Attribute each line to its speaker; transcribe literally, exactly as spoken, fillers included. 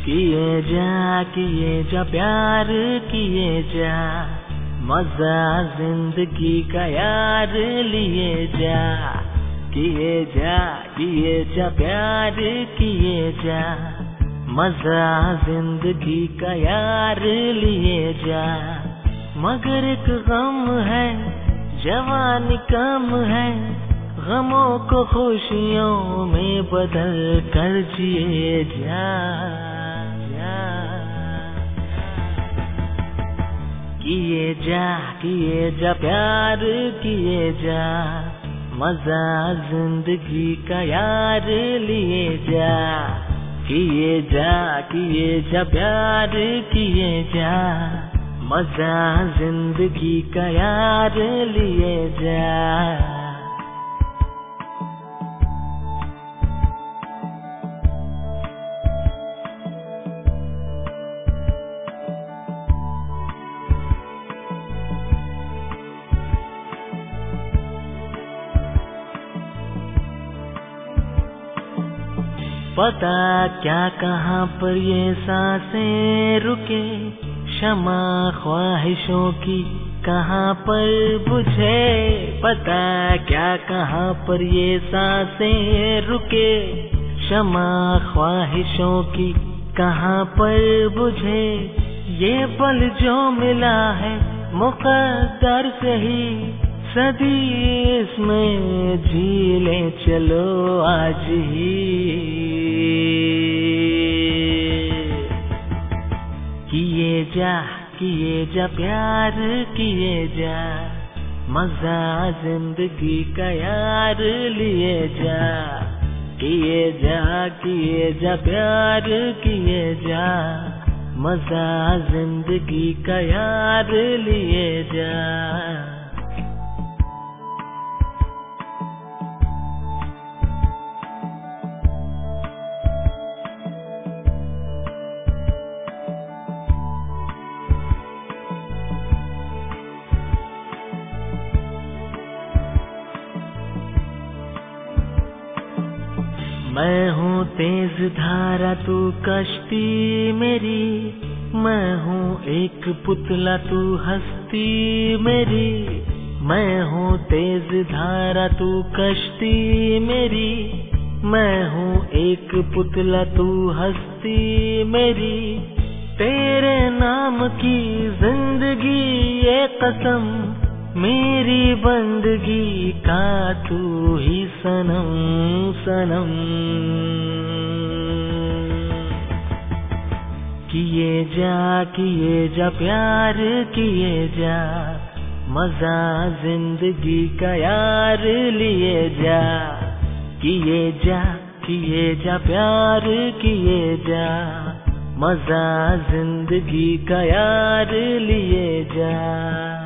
Speaker 1: किए जा किए जा प्यार किए जा, मजा जिंदगी का यार लिए जा। किए जा किए जा प्यार किए जा, मजा जिंदगी का यार लिए जा। मगर एक गम है जवानी कम है, गमों को खुशियों में बदल कर जिए जा, जा। किए जा किए जा प्यार किए जा, मजा जिंदगी का यार लिए जा। किए जा किए जा प्यार किए जा, मजा जिंदगी का यार लिए जा। पता क्या कहाँ पर ये सांसें रुके, क्षमा ख्वाहिशों की कहाँ पर बुझे। पता क्या कहाँ पर ये सांसें रुके, क्षमा ख्वाहिशों की कहाँ पर बुझे। ये पल जो मिला है मुक़द्दर से ही, सदी इसमें जी ले चलो आज ही। किए जा किए जा प्यार किए जा, मजा जिंदगी का यार लिए जा। किए जा किए जा प्यार किए जा, मजा जिंदगी का यार लिए जा। मैं हूँ तेज धारा तू कश्ती मेरी, मैं हूँ एक पुतला तू हस्ती मेरी। मैं हूँ तेज धारा तू कश्ती मेरी, मैं हूँ एक पुतला तू हस्ती मेरी। तेरे नाम की जिंदगी ये कसम, मेरी बंदगी का तू ही सनम सनम। किए जा किए जा प्यार किए जा, मजा जिंदगी का यार लिए जा। किए जा किए जा प्यार किए जा, मजा जिंदगी का यार लिए जा।